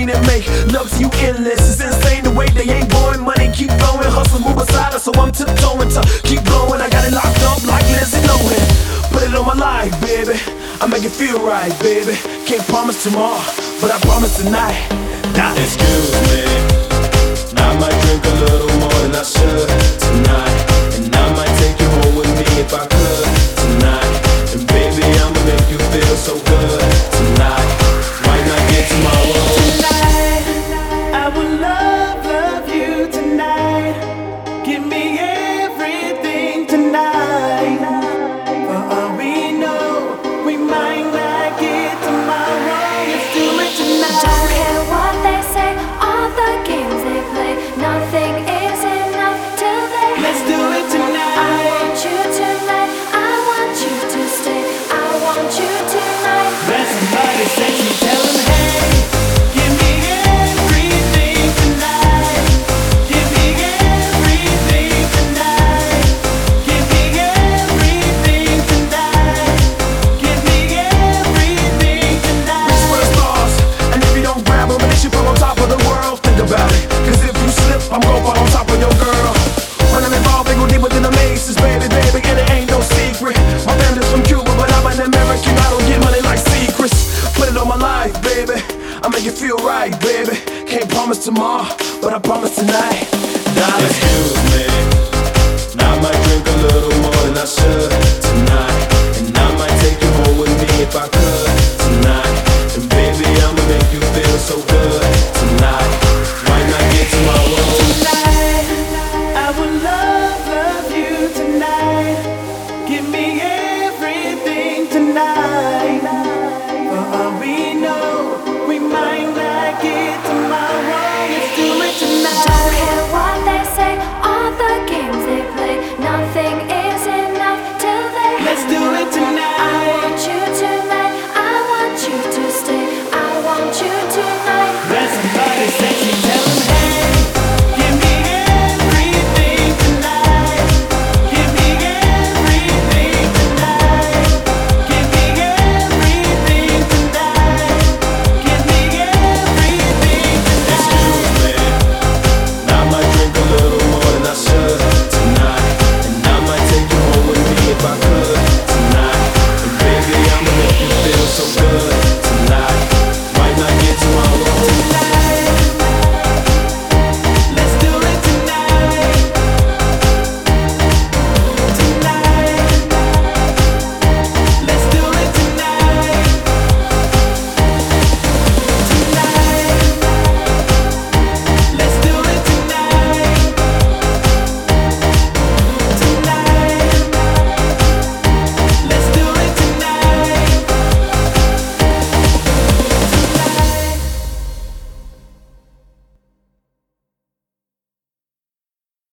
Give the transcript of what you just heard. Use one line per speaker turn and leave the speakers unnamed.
queen and make love to you endless. It's insane the way they ain't blowing money, keep flowing, hustle, move aside, so I'm tiptoeing to keep blowing. I got it locked up like Lindsay Lohan. Put it on my life, baby. I make it feel right, baby. Can't promise tomorrow, but I promise tonight.
Excuse me, I might drink a little more than I should tonight, and I might take you home with me if I could tonight. And baby, I'ma make you feel so good tonight. Might not get tomorrow.
Tonight, I will love you tonight. Give me everything tonight. For all we know, we might not get tomorrow. Let's do it tonight.
Don't care what they say, all the games they play. Nothing is enough till they
Let's do it tonight.
I want you tonight, I want you to stay. I want you tonight.
Let somebody sexy tell them, hey, give me everything tonight. Give me everything tonight. Give me everything tonight. Give me everything tonight.
Reach for the stars, and if you don't grab them, they should put on top of the world. Think about it, cause if you slip, I'm gon' fall on top of your girl. When I'm involved, they go deeper than the maces, baby, baby, and it ain't no secret. My family's from Cuba, but I'm an American, I don't get money like secrets. Put it on my life, baby, I make it feel right, baby. Can't promise tomorrow, but I promise tonight, darling.
Excuse me, I might drink a little more than I should tonight, and I might take you home with me if I could tonight.